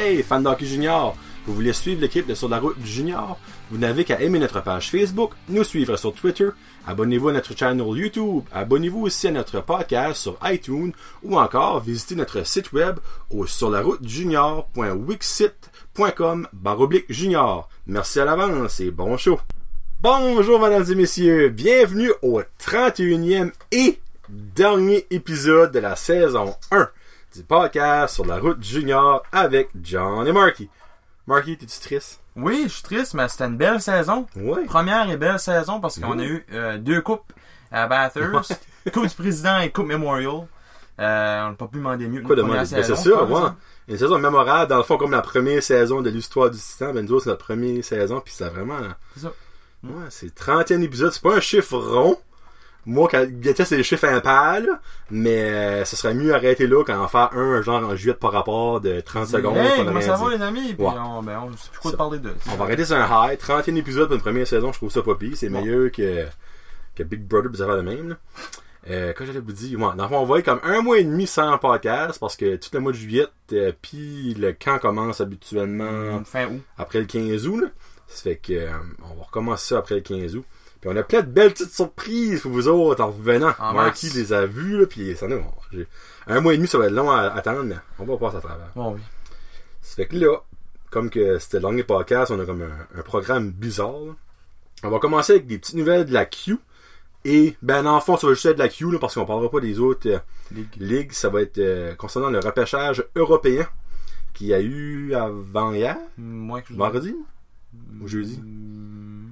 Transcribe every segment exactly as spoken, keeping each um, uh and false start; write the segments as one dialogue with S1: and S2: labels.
S1: Hey, fan d'hockey junior! Vous voulez suivre l'équipe de Sur la route du junior? Vous n'avez qu'à aimer notre page Facebook, nous suivre sur Twitter, abonnez-vous à notre channel YouTube, abonnez-vous aussi à notre podcast sur iTunes ou encore visitez notre site web au surlaroutejunior point wixsite point com barre oblique junior. Merci à l'avance et bon show! Bonjour mesdames et messieurs, bienvenue au trente et unième et dernier épisode de la saison un du podcast Sur la route junior avec John et Marky. Marky, t'es-tu triste?
S2: Oui, je suis triste, mais c'était une belle saison.
S1: Oui.
S2: Première et belle saison parce qu'on oui. a eu euh, deux coupes à Bathurst. Coupe du président et Coupe Memorial. Euh, on n'a pas pu demander mieux que
S1: Quoi
S2: la
S1: demander?
S2: première
S1: Ben,
S2: saison.
S1: c'est sûr, ouais. Une saison mémorable, dans le fond, comme la première saison de l'histoire du Titan. Ben, nous autres, c'est notre première saison, puis c'est vraiment...
S2: C'est ça.
S1: Ouais, c'est trente et un épisodes. C'est pas un chiffre rond. Moi, quand il était, c'est des chiffres impairs, mais euh, ce serait mieux arrêter là qu'en faire un, genre en juillet par rapport de trente secondes.
S2: Hey, comment ça va, les amis? Puis
S1: ouais.
S2: on, ben, on sait plus quoi te parler de.
S1: On va arrêter sur un high. trente et un épisodes pour une première saison, je trouve ça pas pire. C'est bon. Meilleur que, que Big Brother, pis ça va de même, là. Euh, quand j'allais vous dire, ouais, dans le fond, on va être comme un mois et demi sans podcast, parce que tout le mois de juillet, euh, puis le camp commence habituellement
S2: fin août.
S1: Après le quinze août, là. Ça fait que, euh, on va recommencer ça après le quinze août. Puis on a plein de belles petites surprises pour vous autres en revenant. En Marky les a vus, là, puis ça nous, j'ai... un mois et demi, ça va être long à attendre, mais on va passer à travers.
S2: Oh oui.
S1: Ça fait que là, comme que c'était le dernier podcast, on a comme un, un programme bizarre, là. On va commencer avec des petites nouvelles de la Q. Et, ben, en fond, ça va juste être de la Q, là, parce qu'on parlera pas des autres euh, ligues. ligues. Ça va être euh, concernant le repêchage européen qu'il y a eu avant hier.
S2: Moi, que je
S1: vendredi? Ou jeudi?
S2: Mm.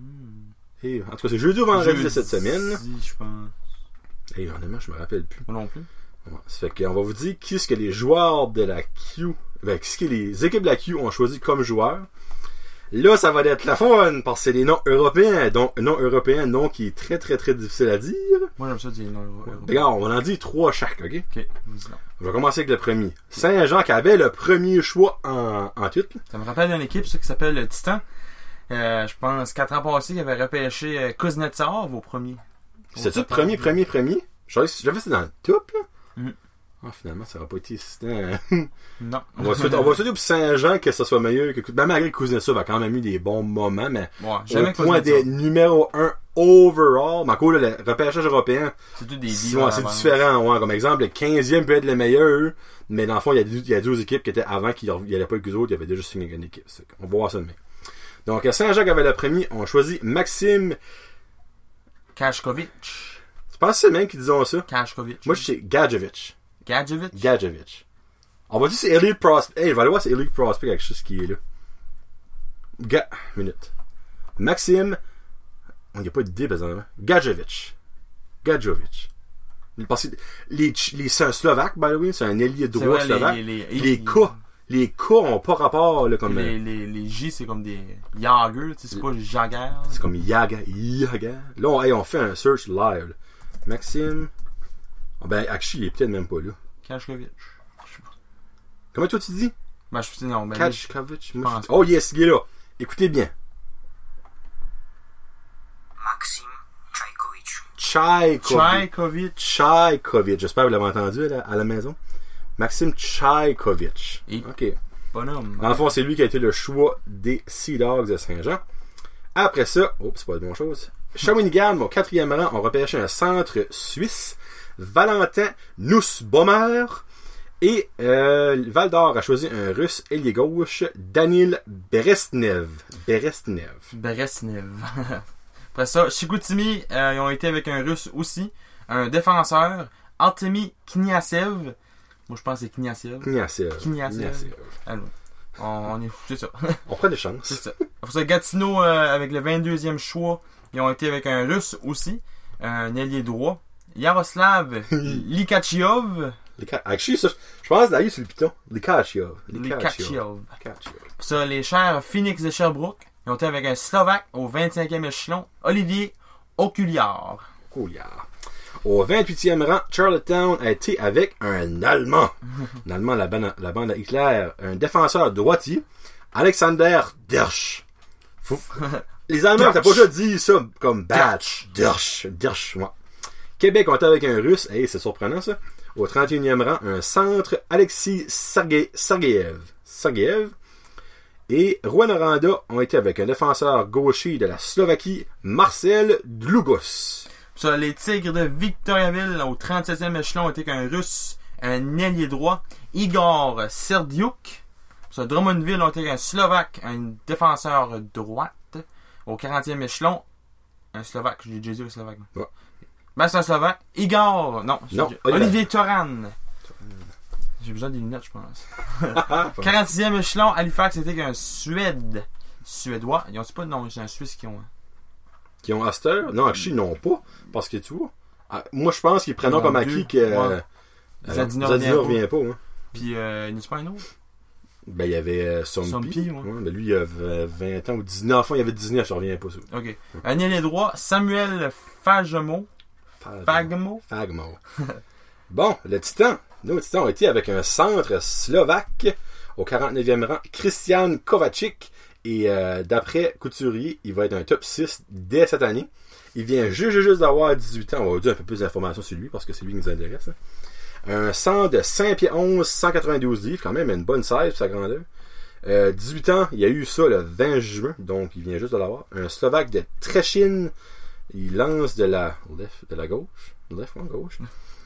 S1: Hey, en tout cas, c'est jeudi ou vendredi
S2: jeudi,
S1: de cette semaine.
S2: Je pense.
S1: Hey, honnêtement, je me rappelle plus.
S2: Moi non plus.
S1: Ouais, ça fait qu'on va vous dire qui est-ce que les joueurs de la Q, ben, qu'est-ce que les équipes de la Q ont choisi comme joueurs. Là, ça va être la fun, parce que c'est des noms européens, donc nom européen, nom qui est très très très difficile à dire.
S2: Moi, j'aime ça dire noms européens.
S1: Regarde, on va en dire trois chaque, ok?
S2: Ok.
S1: On va commencer avec le premier. Saint-Jean qui avait le premier choix en, en tout.
S2: Ça me rappelle d'une équipe, ça, qui s'appelle le Titan. Euh, je pense quatre ans passés, il avait repêché euh, Kuznetsov au premier.
S1: C'était le premier, premier, premier? J'avais c'était dans le top, là?
S2: Mm.
S1: Ah, finalement, ça n'aura pas été assistant.
S2: Non.
S1: On va souhaiter, on va souhaiter pour Saint-Jean que ça soit meilleur que... Ben, malgré que Kuznetsov a quand même eu des bons moments, mais
S2: ouais,
S1: au point des numéro un overall, mais encore, le repêchage européen,
S2: c'est tout des
S1: c'est, ouais, c'est différent. Ouais. Comme exemple, le quinzième peut être le meilleur, mais dans le fond, il y a, il y a deux équipes qui étaient avant, qu'il n'y avait pas que les autres, il y avait déjà signé une équipe. On va voir ça demain. Donc, Saint-Jacques avait le premier. On choisit Maxime
S2: Kashkovic.
S1: Tu penses que c'est le même qui disons ça?
S2: Kashkovic.
S1: Moi, je sais Gadjevich.
S2: Gadjevich?
S1: Gadjevich. On va dire c'est Elite Prospect. Hey, je vais aller voir c'est Elite Prospect quelque chose qui est là. Ga... Minute. Maxime... On n'y a pas d'idée, présentement. Gadjevich. Gadjevich. Parce que les, les, c'est un Slovaque, by the way. C'est un ailier droit
S2: vrai,
S1: slovaque.
S2: Les, les, les,
S1: les K... Les K ont pas rapport là, comme...
S2: Les, les, les J, c'est comme des Jagger, tu sais, c'est pas Jagger.
S1: C'est comme Yaga, Yaga. Là, on, hey, on fait un search live. Là. Maxime... Oh, ben, actually, il est peut-être même pas là.
S2: Kashkovic.
S1: Comment toi tu dis?
S2: Ben, je dis non, ben...
S1: Kashkovic. Moi, je... Oh yes, il est là. Écoutez bien.
S3: Maxime Tchaïkovic.
S1: Tchaïkovic. Tchaïkovic. J'espère que vous l'avez entendu à la, à la maison. Maxime Tchaïkovic.
S2: Et
S1: OK.
S2: Bonhomme.
S1: En fond, c'est lui qui a été le choix des Sea Dogs de Saint-Jean. Après ça, oups, c'est pas de bonne chose. Shawinigan, au quatrième rang, on repêché un centre suisse, Valentin Nussbaumer. Et euh, Val d'Or a choisi un russe ailier gauche, Danil Berestnev. Berestnev.
S2: Berestnev. Après ça, Chicoutimi, euh, ils ont été avec un russe aussi, un défenseur, Artemi Kniasev. Moi, je pense que c'est Kniasev.
S1: Kniasev.
S2: Kniasev. Ah, on, on est c'est ça.
S1: On prend des chances.
S2: C'est ça. Après ça, Gatineau, euh, avec le vingt-deuxième choix, ils ont été avec un russe aussi, un ailier droit, Yaroslav Likachiov.
S1: Actually, ça, je pense d'ailleurs sur le piton. Likachiov.
S2: Likachiov. Pour ça, les chers Phoenix de Sherbrooke, ils ont été avec un Slovaque au vingt-cinquième échelon, Olivier Okuliar.
S1: Okuliar. Au vingt-huitième rang, Charlottetown a été avec un Allemand. Un Allemand, la bande, la bande à Hitler. Un défenseur droitier, Alexander Dersch. Faut... Les Allemands, t'as pas déjà dit ça comme batch. Dersch. Dersch, ouais. Québec, on était avec un Russe. Hey, c'est surprenant, ça. Au trente et unième rang, un centre, Alexis Sergeyev. Sergeyev. Et Rwanda ont été avec un défenseur gaucher de la Slovaquie, Marcel Dlugos.
S2: Sur les Tigres de Victoriaville, au trente-septième échelon, ont été qu'un Russe, un ailier droit, Igor Serdiuk. Sur Drummondville, ont été un Slovaque, un défenseur droite. Au quarantième échelon, un Slovaque. J'ai déjà dit le Slovaque.
S1: Ouais.
S2: Ben, c'est un Slovaque. Igor, non.
S1: non
S2: Olivier, Olivier Toran. J'ai besoin des lunettes, je pense. quarante-sixième échelon, Halifax, c'était qu'un Suède. Suédois. Ils ont pas de nom, c'est un Suisse qui ont.
S1: Qui ont Aster? Non, actually, ils n'ont pas. Parce que tu vois. Moi, je pense qu'ils prennent comme acquis que.
S2: Ouais.
S1: Euh,
S2: Zadina
S1: Zadina revient pas. Hein.
S2: Puis, euh, il n'y a pas un autre?
S1: Ben, il y avait euh, Sompi.
S2: Sompi, ouais.
S1: Ouais, ben, lui, il avait vingt ans ou dix-neuf ans. Il avait dix-neuf, je reviens pas sur.
S2: Ok. Ouais. Un ailier droit, Samuel Fagemo. Fagemo.
S1: Fagemo. Bon, le Titan. Nos Titans ont été avec un centre slovaque au quarante-neuvième rang, Christian Kovacic. Et euh, d'après Couturier, il va être un top six dès cette année. Il vient juste, juste d'avoir dix-huit ans. On va dire un peu plus d'informations sur lui parce que c'est lui qui nous intéresse. Hein. Un centre de cinq pieds onze, cent quatre-vingt-douze livres, quand même une bonne size pour sa grandeur. Euh, dix-huit ans, il a eu ça le vingt juin, donc il vient juste de l'avoir. Un Slovaque de Treschin, il lance de la left, de la gauche. Left, ouais, gauche.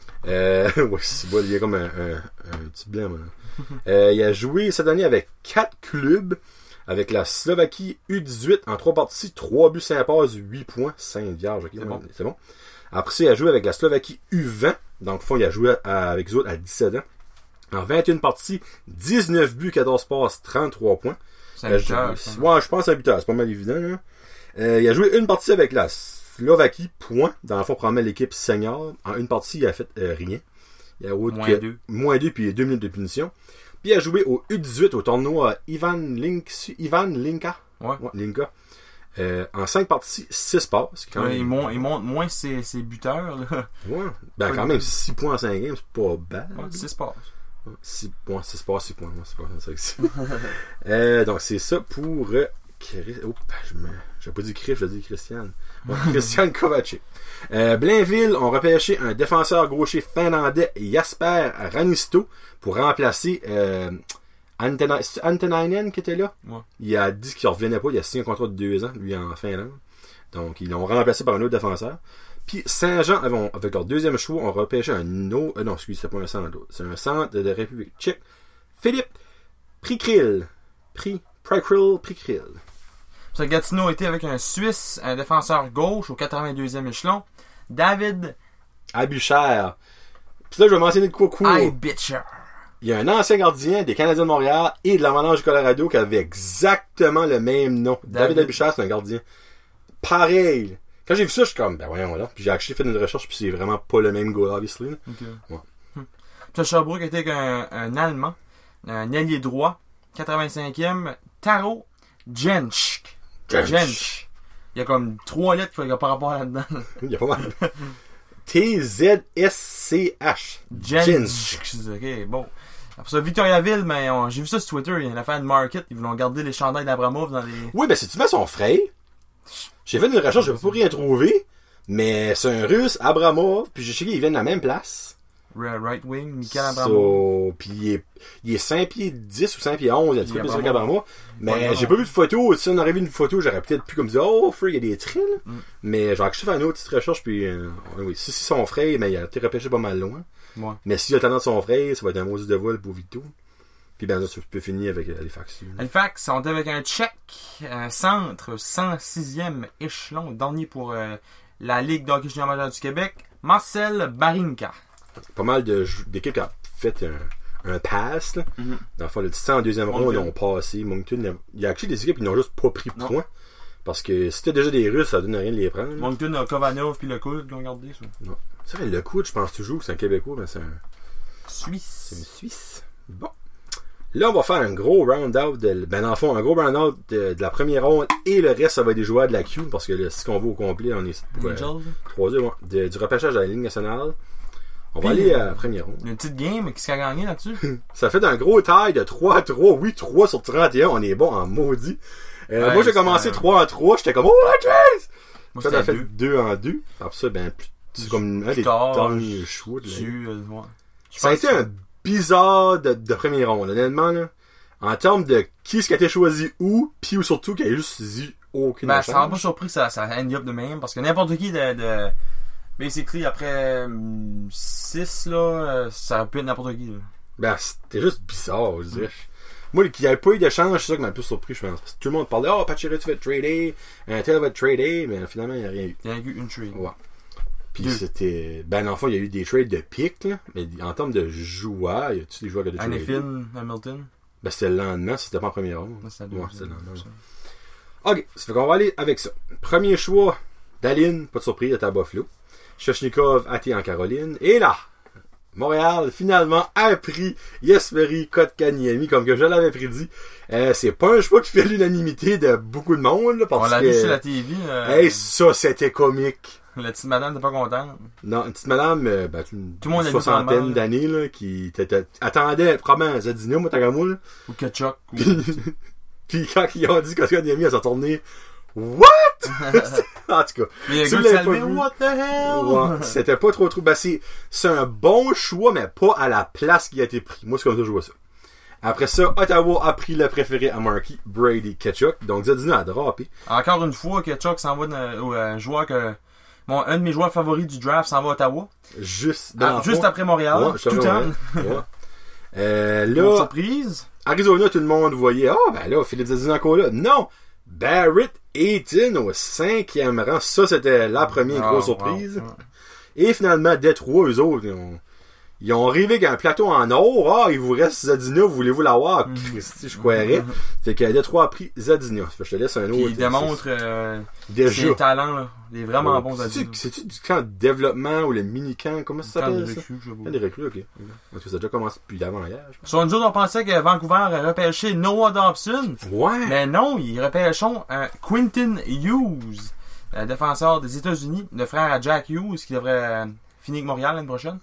S1: Euh, ouais, c'est bon, il y a comme un, un, un petit blanc. Euh, il a joué cette année avec quatre clubs. Avec la Slovaquie U dix-huit en trois parties, trois buts, cinq passes, huit points, cinq vierges. Okay, c'est, bon. c'est bon. Après ça, il a joué avec la Slovaquie U vingt. Dans le fond, il a joué à, avec eux autres à dix-sept ans. En vingt et une parties, dix-neuf buts, quatorze passes, trente-trois points.
S2: C'est un buteur.
S1: Ouais, je pense que c'est un buteur. C'est pas mal évident. Là. Euh, il a joué une partie avec la Slovaquie, point. Dans le fond, probablement l'équipe senior. En une partie, il a fait euh, rien. Il a eu
S2: moins
S1: que,
S2: deux.
S1: Moins deux, puis deux minutes de punition. Puis il a joué au U dix-huit au tournoi Ivan, Link, Ivan Linka.
S2: Ouais.
S1: ouais Linka. Euh, en cinq parties, six passes. Quand
S2: ouais,
S1: même...
S2: il, monte, il monte moins ses, ses buteurs. Là.
S1: Ouais. Ben, quand même, six points en cinq games, c'est pas bad.
S2: Ouais, six passes.
S1: six points, six passes, six points. Ouais, c'est pas ça que c'est. euh, donc, c'est ça pour. Euh, oh, je me... J'ai pas dit Chris, je dit Christian. Ouais, Christian Kovacic. Euh, Blainville ont repêché un défenseur gaucher finlandais, Jasper Ranisto, pour remplacer euh, Antena... Antenainen qui était là.
S2: Ouais.
S1: Il a dit qu'il ne revenait pas. Il a signé un contrat de deux ans, lui, en Finlande. Donc, ils l'ont remplacé par un autre défenseur. Puis, Saint-Jean, avec leur deuxième choix, ont repêché un autre... Euh, non, excusez, c'est pas un centre. C'est un centre de la République tchèque. Philippe Prikril. Pri... Prikril, Prikril.
S2: Ce Gatineau était avec un Suisse, un défenseur gauche au quatre-vingt-deuxième échelon, David
S1: Abucher. Puis là, je vais mentionner de quoi cool.
S2: Abucher.
S1: Il y a un ancien gardien des Canadiens de Montréal et de l'Avalanche du Colorado qui avait exactement le même nom. David, David Abucher, c'est un gardien. Pareil. Quand j'ai vu ça, je suis comme, ben voyons là. Puis j'ai actually fait une recherche, puis c'est vraiment pas le même gars, obviously.
S2: Okay.
S1: Ouais.
S2: Hum. Puis Sherbrooke était avec un, un Allemand, un ailier droit, quatre-vingt-cinquième, Taro Jensch. Jensch. Il y a comme trois lettres qu'il n'y a pas rapport là-dedans.
S1: Il y a pas mal. T Z S C H.
S2: Jensch. Ok, bon. Après ça, Victoriaville, mais on, j'ai vu ça sur Twitter, il y a une affaire de market, ils voulaient garder les chandails d'Abramov dans les...
S1: Oui, ben si tu mets son frère, j'ai fait une recherche, je ne peux pas rien trouver, mais c'est un Russe, Abramov, puis je sais qu'ils viennent de la même place.
S2: Right wing, Michael Abramov.
S1: So, puis il est, il est cinq pieds dix ou cinq pieds onze, il a un petit peu plus qu'Abramov. Mais
S2: ouais,
S1: j'ai
S2: ouais.
S1: pas vu de photo. Si on aurait vu une photo, j'aurais peut-être pu comme dire, oh, frère, il y a des trilles. Mm. Mais genre, je fais une autre petite recherche, puis euh, oui, si c'est son frère, mais il a été repêché pas mal loin.
S2: Ouais.
S1: Mais s'il a le talent de son frère, ça va être un maudit de vol pour Victo. Puis ben ça, tu peux finir avec Halifax.
S2: Halifax, on est avec un Tchèque, un centre, cent sixième échelon, dernier pour euh, la Ligue d'hockey junior majeur du Québec, Marcel Barinka.
S1: Pas mal de, d'équipes qui ont fait un, un pass. Là. Mm-hmm. Dans le fond, le Titan en deuxième ronde, ils ont passé. Moncton, il y a actually des équipes qui n'ont juste pas pris point. Parce que si t'as déjà des Russes, ça donne rien de les prendre. Là.
S2: Moncton a Kovanov puis le Coude qui ont gardé ça.
S1: Non. C'est vrai, le Coude, je pense toujours que c'est un Québécois, mais c'est un
S2: Suisse.
S1: C'est un Suisse. Bon. Là, on va faire un gros round-out. De, ben, dans le fond, un gros round-out de, de la première ronde et le reste, ça va être des joueurs de la Q. Parce que là, si on va au complet, on est pour euh, trois heures ouais, du repêchage à la Ligue nationale. On va
S2: Puis,
S1: aller à la première ronde.
S2: Une petite game, qui s'est gagné là-dessus?
S1: Ça fait un gros taille de trois à trois. Oui, trois sur trente et un. On est bon en maudit. Euh,
S2: ouais,
S1: moi, j'ai commencé trois en trois. J'étais comme, oh, jeez!
S2: Moi,
S1: ça, t'as fait deux en deux. Après ça, ben, c'est comme un des derniers choix.
S2: Tu, euh, ouais.
S1: Ça a été un bizarre de, de première ronde, honnêtement, là. En termes de qui est-ce qui a été choisi où, puis ou surtout qu'il y a juste eu aucune
S2: Ben,
S1: chance.
S2: ça m'a pas surpris que ça, ça end up de même, parce que n'importe qui de, de basically, après six là, euh, ça aurait pu être n'importe qui, là.
S1: Ben, c'était juste bizarre, je dirais. Moi, qu'il n'y avait pas eu d'échange, c'est ça qui m'a le plus surpris, je pense. Parce que tout le monde parlait, oh, Pacioretty va être tradé, un tel va être tradé, mais finalement, il n'y a rien eu.
S2: Il y a eu une trade.
S1: Ouais. Puis
S2: Deux.
S1: c'était. Ben, dans le fond, il y a eu des trades de pics, là. Mais en termes de joueurs, y a-tu des joueurs qui ont été tradés?
S2: Hanifin, Hamilton.
S1: Ben, c'était le lendemain, c'était pas en première ronde.
S2: Ouais, c'était
S1: Ouais,
S2: deux.
S1: c'était le lendemain. Ok, ça fait qu'on va aller avec ça. Premier choix, Dahlin, pas de surprise, était à Buffalo. Shechnikov a été en Caroline. Et là, Montréal, finalement, a pris Jesperi Kotkaniemi, comme que je l'avais prédit. Euh, c'est pas un choix qui fait l'unanimité de beaucoup de monde, là, parce
S2: On l'a
S1: que...
S2: vu sur la T V. Euh,
S1: Hey, ça, c'était comique.
S2: La petite madame n'était pas contente.
S1: Non, une petite madame, euh, ben, une,
S2: Tout le monde
S1: une
S2: a vu
S1: soixantaine
S2: probablement, là.
S1: d'années, là, qui t'était- attendait probablement Zadina, moi, Tagamou, là.
S2: Ou Kachuk. Ou...
S1: Puis quand ils ont dit Kotkaniemi, elle s'est retournée. What? En tout cas.
S2: Mais
S1: Si
S2: le
S1: vous
S2: gars
S1: l'avez
S2: salvé,
S1: pas vu-
S2: what the hell?
S1: Ouais, c'était pas trop trop. Ben, c'est, c'est un bon choix, mais pas à la place qui a été pris. Moi, c'est comme ça que je vois ça. Après ça, Ottawa a pris le préféré à Markey, Brady Tkachuk. Donc, Zadina a droppé.
S2: Encore une fois, Kachuk s'en va d'un- au euh, joueur que. Bon, un de mes joueurs favoris du draft s'en va à Ottawa.
S1: Juste,
S2: Ah,
S1: dans le
S2: juste
S1: fond.
S2: après Montréal.
S1: Ouais,
S2: tout
S1: je
S2: le
S1: te
S2: temps.
S1: remercie. Ouais. Euh,
S2: Bonne
S1: là,
S2: surprise.
S1: Arizona, tout le monde voyait, ah, oh, ben là, Philippe Zadina encore là. Non! Barrett Eaton au cinquième rang. Ça, c'était la première
S2: Oh,
S1: grosse surprise.
S2: wow.
S1: Et finalement, Détroit, eux autres, ils ont, ils ont arrivé avec un plateau en or. Ah, il vous reste Zadina, voulez-vous l'avoir? Christy, je croirais. Fait que Détroit a pris Zadina. Fait que je te laisse un
S2: Puis
S1: autre.
S2: il démontre euh,
S1: Déjà.
S2: ses talents, là. Il est vraiment
S1: Ouais.
S2: bon à
S1: C'est-tu,
S2: dire.
S1: c'est-tu du camp de développement ou le mini-camp? Comment ça
S2: Quand
S1: s'appelle,
S2: il
S1: ça?
S2: recrue, je sais pas.
S1: Ah, des recrues, ok. Parce que ça a déjà commencé depuis avant hier, je pense.
S2: Sur nous autres, on pensait que Vancouver a repêché Noah Dobson.
S1: Ouais!
S2: Mais non, ils repêchons un Quentin Hughes, un défenseur des États-Unis, le frère à Jack Hughes, qui devrait euh, finir avec Montréal l'année prochaine.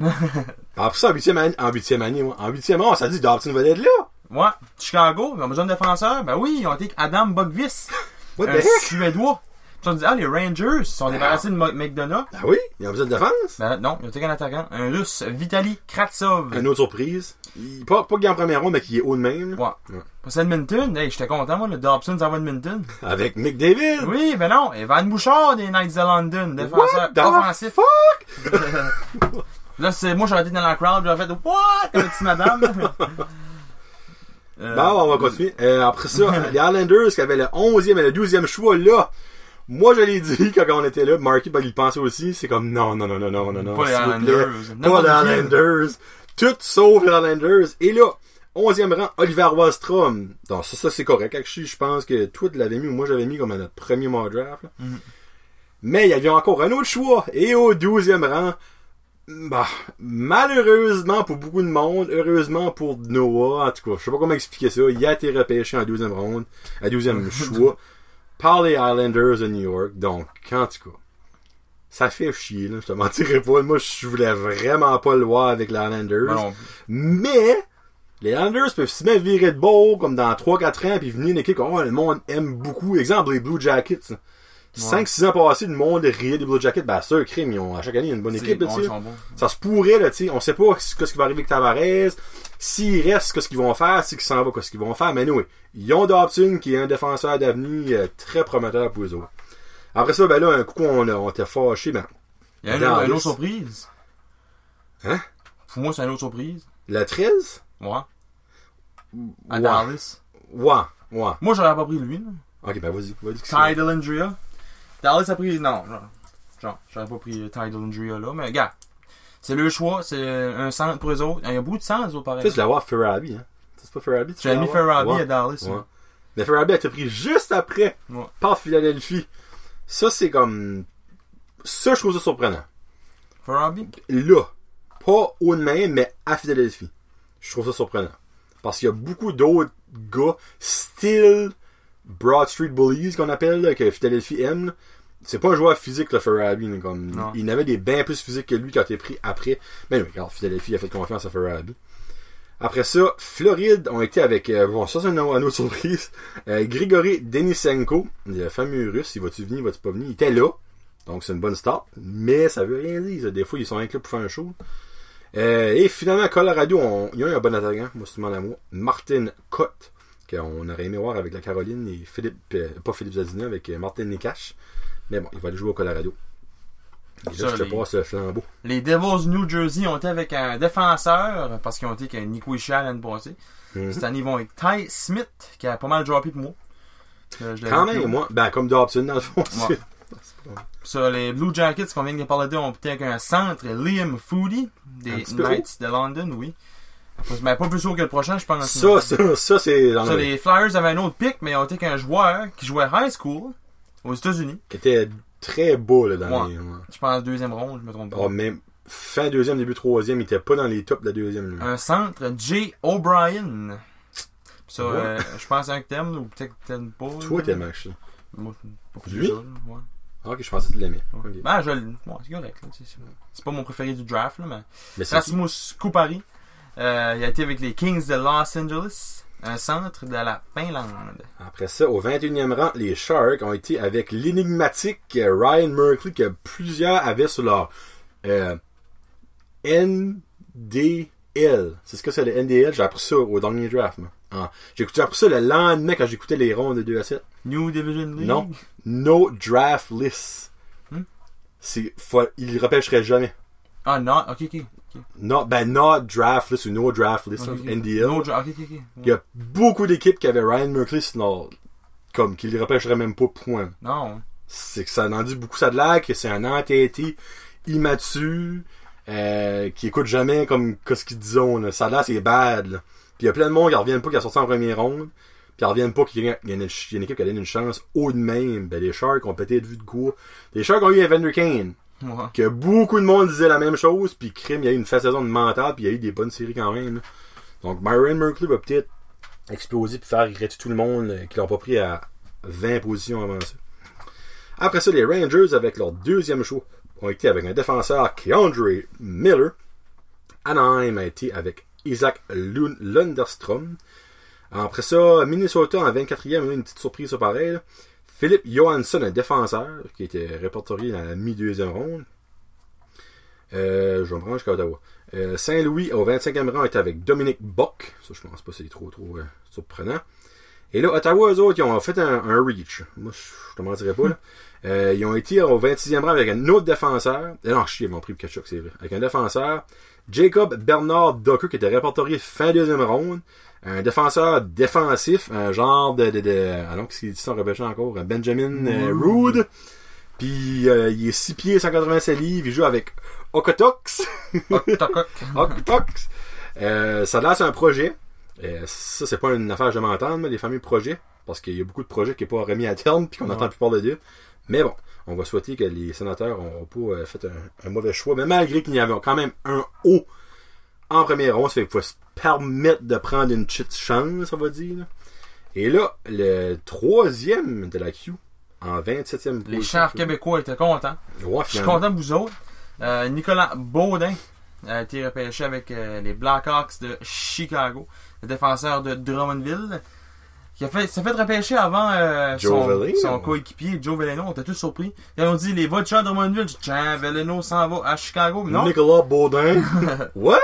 S1: Après ça, en huitième année, en huitième année, moi. En huitième année, on s'est dit, Dobson va être là!
S2: Ouais, Chicago, ils ont besoin de défenseurs. Ben oui, ils ont été avec Adam Bogvis,
S1: What
S2: un
S1: the heck?
S2: Suédois. Puis on dit, ah, les Rangers sont débarrassés de Mo- McDonough.
S1: Ah oui? Ils ont besoin de défense?
S2: Ben non, ils ont été un attaquant, un Russe, Vitaly Kratsov.
S1: Une autre surprise. Il, pas, pas qu'il est en première ronde, mais qu'il est haut de même. là.
S2: Ouais.
S1: Ouais.
S2: Pour Edmonton, hey, j'étais content, moi, le Dobson s'en va de Edmonton.
S1: Avec Mick David!
S2: Oui, ben non, Evan Bouchard des Knights de London, défenseur
S1: What the
S2: offensif.
S1: fuck?
S2: Là, c'est moi, j'aurais été dans la crowd, j'aurais fait what? Comme une petite madame. Euh,
S1: Bon, on va continuer. Euh, après ça, les Islanders qui avaient le onzième et le douzième choix là. Moi, je l'ai dit quand on était là. Marky, ben, il pensait aussi. C'est comme non, non, non, non, non, non, non.
S2: Pas les
S1: s'il vous plaît.
S2: Islanders.
S1: Pas
S2: N'importe
S1: les
S2: qui.
S1: Islanders. Tout sauf les Islanders. Et là, onzième rang, Oliver Wahlstrom. Donc, ça, ça c'est correct. Actually, je pense que toi, tu l'avais mis ou moi, j'avais mis comme à notre premier mock draft. là.
S2: Mhm.
S1: Mais il y avait encore un autre choix. Et au douzième rang, bah, malheureusement pour beaucoup de monde, heureusement pour Noah, en tout cas, je sais pas comment expliquer ça, il a été repêché en douzième ronde, à douzième choix, par les Islanders de New York. Donc, en tout cas, ça fait chier, là, je te mentirais pas. Moi, je voulais vraiment pas le voir avec les Islanders.
S2: Ben non.
S1: Mais, les Islanders peuvent se mettre virer de bord comme dans trois quatre ans, puis venir une équipe que oh, le monde aime beaucoup. Exemple, les Blue Jackets. cinq six ans passés, le monde riait des Blue Jackets. Ben, ça, un crime, ils ont, à chaque année, il y a une bonne équipe, là,
S2: Bon,
S1: tu
S2: ils
S1: sais.
S2: sont bons.
S1: Ça se pourrait, là, tu sais. On sait pas ce ce qui va arriver avec Tavares. S'il reste, qu'est-ce qu'ils vont faire. S'ils s'en vont, qu'est-ce qu'ils vont faire. Mais oui, ils ont Dobson, qui est un défenseur d'avenir euh, très prometteur pour eux autres. Après ça, ben là, un coup, on, a- on était fâchés, ben.
S2: Il y a une,
S1: Dallas.
S2: une autre surprise.
S1: Hein?
S2: Pour moi, c'est une autre surprise.
S1: La treize?
S2: Ouais. À
S1: Ouais.
S2: Dallas.
S1: Ouais, ouais.
S2: Moi, j'aurais pas pris lui, là.
S1: Ok, ben vas-y, vas-y.
S2: Ty Dellandrea. Dallas a pris. Non, genre. Genre, j'aurais pas pris Ty Dellandrea là. Mais, gars, c'est le choix. C'est un centre pour eux autres. Il y a beaucoup de centres, les autres,
S1: Tu sais,
S2: pareil.
S1: je l'ai voir Farabi, hein. C'est pas Farabi, tu
S2: J'ai mis
S1: l'as voir?
S2: Farabi
S1: Ouais.
S2: à Dallas.
S1: Ouais.
S2: Ouais.
S1: Mais Farabi a été pris juste après
S2: Ouais.
S1: par Philadelphie. Ça, c'est comme. Ça, je trouve ça surprenant.
S2: Farabi?
S1: Là, pas haut de main, mais à Philadelphie. Je trouve ça surprenant. Parce qu'il y a beaucoup d'autres gars, style Broad Street Bullies, qu'on appelle, là, que Philadelphie aime. là. C'est pas un joueur physique, le Farabi. là, Comme,
S2: Non.
S1: il n'avait des bien plus physiques que lui quand il est pris après. Mais oui, regarde, Philadelphie a fait confiance à Farabi. Après ça, Floride ont été avec, euh, bon, ça c'est une, une autre surprise, euh, Grigory Denisenko, le fameux russe, il va-tu venir, il va-tu pas venir, il était là, donc c'est une bonne start, mais ça veut rien dire, des fois ils sont inclus pour faire un show. Euh, et finalement, à Colorado, on, il y a eu un bon attaquant, moi, c'est mon amour, Martin Cott, qu'on aurait aimé voir avec la Caroline et Philippe, euh, pas Philippe Zadina, avec euh, Martin Nikash. Mais bon, il va aller jouer au Colorado. Et
S2: Ça,
S1: là, je te
S2: les-
S1: passe le flambeau.
S2: Les Devils New Jersey ont été avec un défenseur, parce qu'ils ont été avec Nico Ishii l'année passée.
S1: Mhm.
S2: Cette année, ils vont avec Ty Smith, qui a pas mal droppé pour moi. Euh, je l'avais
S1: Quand
S2: plus
S1: même,
S2: haut.
S1: moi, ben, comme Dobson, dans le fond.
S2: Ouais. Sur les Blue Jackets, qu'on vient de parler d'eux, ont été avec un centre, Liam Foodie,
S1: Un
S2: des
S1: petit peu
S2: Knights de London, oui. Mais pas plus haut que le prochain, je pense.
S1: Ça, ça, ça, c'est dans
S2: Sur
S1: le...
S2: les Flyers avaient un autre pic, mais ils ont été avec un joueur qui jouait high school aux États-Unis.
S1: qui était très beau, là, dans
S2: Ouais.
S1: les... ouais.
S2: Je pense deuxième ronde, je me trompe pas.
S1: Oh, mais fin deuxième, début troisième, il était pas dans les tops de la deuxième. Là.
S2: Un centre, Jay O'Brien. Ça,
S1: Ouais.
S2: euh, je pense à un que t'aimes, ou peut-être que t'aimes pas.
S1: Toi,
S2: là.
S1: t'aimes ça.
S2: Moi, pas plus
S1: Lui?
S2: que ça, là, ouais.
S1: Ah, ok, je pensais que tu l'aimais.
S2: Ouais.
S1: Ok.
S2: Ben, je le. Ouais, c'est correct, là. C'est, c'est pas mon préféré du draft, là, mais.
S1: Mais c'est qui?
S2: Rasmus Kupari. Euh, il a été avec les Kings de Los Angeles. Un centre de la Finlande.
S1: Après ça, au vingt et unième rang, les Sharks ont été avec l'énigmatique euh, Ryan Merkley que plusieurs avaient sur leur euh, N D L. C'est ce que c'est le N D L? J'ai appris ça au dernier draft. Moi. Ah. J'ai écouté- j'ai appris ça le lendemain quand j'écoutais les rondes de deux à sept.
S2: New Division League.
S1: Non. No draft list.
S2: Hmm?
S1: C'est, faut, il le repêcherait jamais.
S2: Ah, non. Ok, ok. ok.
S1: Non, ben, not draft list ou no draft list,
S2: Ok,
S1: là,
S2: ok.
S1: N D L.
S2: No dra- ok, ok, ok.
S1: Il y a beaucoup d'équipes qui avaient Ryan Merkley sur leur- comme, qui le repêcheraient même pas, point.
S2: Non.
S1: C'est que ça en dit beaucoup ça de l'air, que c'est un entêté, immature, euh, qui écoute jamais comme ce qu'ils disent, là. Ça a l'air, c'est bad, là. Puis il y a plein de monde qui reviennent pas qui a sorti en première ronde, puis ils reviennent pas qu'il y a il y a une, il y a une équipe qui a donné une chance haut de même. Ben, les Sharks ont pété de vue de cours. Les Sharks ont eu Evander Kane,
S2: Ouais.
S1: que beaucoup de monde disait la même chose, puis crime, il y a eu une fin de saison de mental, puis il y a eu des bonnes séries quand même, là. Donc, Ryan Merkley va peut-être exploser puis faire regretter tout le monde euh, qui l'ont pas pris à vingt positions avant ça. Après ça, les Rangers, avec leur deuxième choix, ont été avec un défenseur, Keandre Miller. Anaheim a été avec Isaac Lund- Lundestrom. Après ça, Minnesota en vingt-quatrième, une petite surprise ça pareil, là. Philippe Johansson, un défenseur, qui était répertorié dans la mi-deuxième ronde. Euh, je vais me prendre jusqu'à Ottawa. Euh, Saint-Louis, au vingt-cinquième rang, était avec Dominique Bock. Ça, je pense pas que c'est trop, trop euh, surprenant. Et là, Ottawa, eux autres, ils ont fait un, un reach. Moi, je te mentirais pas, là. Euh, ils ont été au vingt-sixième rang avec un autre défenseur. Euh, non, chier, ils m'ont pris le Kachuk, c'est vrai. Avec un défenseur, Jacob Bernard Docker, qui était répertorié fin deuxième ronde. Un défenseur défensif, un genre de... de, de ah non, qu'est-ce qu'il dit ça en repêchant encore? Un Benjamin euh, Rood. Puis, euh, il est six pieds, cent quatre-vingt-sept livres. Il joue avec Okotox.
S2: Octocock.
S1: Okotox. Euh, ça a l'air, c'est un projet. Euh, ça, c'est pas une affaire que je m'entendre, mais les fameux projets. Parce qu'il y a beaucoup de projets qui n'est pas remis à terme, puis qu'on
S2: Ouais.
S1: entend plus parler d'eux. Mais bon, on va souhaiter que les sénateurs n'ont pas euh, fait un, un mauvais choix. Mais malgré qu'il y avait quand même un haut en première ronde, ça fait qu'il faut se permettre de prendre une petite chance, on va dire. Là. Et là, le troisième de la Q, en vingt-septième
S2: Les
S1: position.
S2: chefs québécois étaient contents.
S1: Ouais,
S2: Je suis
S1: finalement.
S2: content de vous autres. Euh, Nicolas Baudin a été repêché avec euh, les Blackhawks de Chicago, le défenseur de Drummondville, qui a fait, s'est fait repêcher avant euh,
S1: Joe
S2: son,
S1: Veleno.
S2: son coéquipier Joe Veleno. On était tous surpris. Ils ont dit les Vultures de Drummondville. Tiens, Veleno s'en va à Chicago. Mais non,
S1: Nicolas Baudin. What?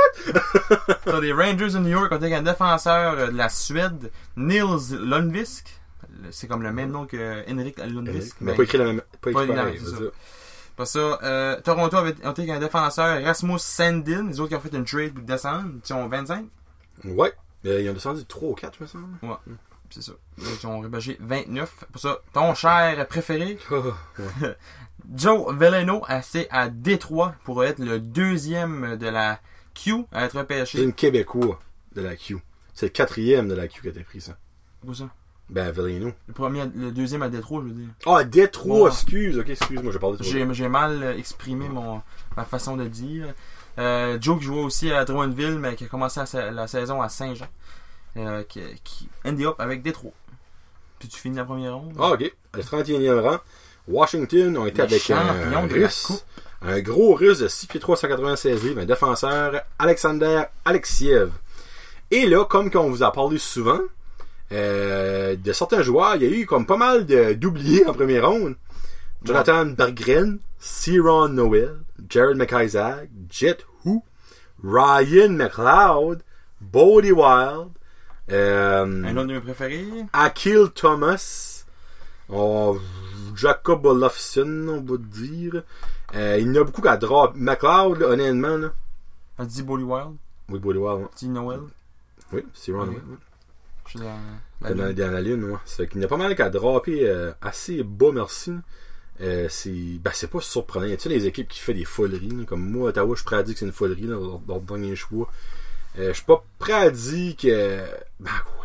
S2: sur les Rangers de New York, on était avec un défenseur euh, de la Suède, Nils Lundvik. C'est comme le même nom que Henrik Lundvik.
S1: Mais pas écrit la même. Pas
S2: Pas
S1: écrit
S2: évident,
S1: pareil,
S2: c'est
S1: c'est
S2: ça.
S1: ça.
S2: Pas ça. Euh, Toronto avait ont été avec un défenseur, Rasmus Sandin. Les autres qui ont fait une trade pour descendre. Ils ont vingt-cinq.
S1: Ouais. Euh, ils ont descendu trois ou quatre, je me semble.
S2: Ouais, c'est ça. Ils ont rebâché vingt-neuf. Pour ça, ton cher préféré,
S1: Oh, ouais.
S2: Joe Veleno, assez à Détroit pour être le deuxième de la Q à être
S1: C'est
S2: repêché.
S1: une Québécois de la Q. C'est le quatrième de la Q qui a été pris, ça.
S2: Où ça?
S1: Ben, Veleno.
S2: Le premier, le deuxième à Détroit, je veux dire.
S1: Ah, Détroit,
S2: Ouais.
S1: excuse. Ok, excuse-moi, j'ai parlé trop.
S2: J'ai, j'ai mal euh, exprimé mon, ma façon de dire. Euh, Joe qui jouait aussi à Drummondville, mais qui a commencé la, sa- la saison à Saint-Jean. Euh, qui, qui ended up avec Détroit. Puis tu finis la première ronde.
S1: Ah, ok. Le trente et unième rang. Washington ont été
S2: Le
S1: avec
S2: champion
S1: un
S2: de la
S1: russe.
S2: coupe.
S1: Un gros russe de six pieds trois, cent quatre-vingt-seize livres. Un défenseur, Alexander Alexiev. Et là, comme qu'on vous a parlé souvent, euh, de certains joueurs, il y a eu comme pas mal de, d'oubliés en première ronde. Jonathan Berggren, Cyron Noel, Jared McIsaac, Jet Hu, Ryan McLeod, Bodie Wild, euh,
S2: Un autre de mes préférés.
S1: Akil Thomas, oh, Jacob Olofsson, on va dire. Euh, il y en a beaucoup à drop. McLeod, là, honnêtement, là.
S2: On dit Bolly Wild.
S1: Oui, Bodie Wild, ouais.
S2: Dit Noël.
S1: Oui, c'est Ron,
S2: Oui.
S1: ouais.
S2: Je suis dans
S1: Dans, dans, dans la lune, ouais. Ça fait qu'il y en a pas mal qu'à dropper euh, assez bas, merci. Euh, c'est ben, c'est pas surprenant. Y a-tu les équipes qui font des foleries, là? Comme moi, Ottawa, je suis prêt à dire que c'est une folerie là, dans leur dernier choix. Euh, je suis pas prêt à dire que. Ben, quoi,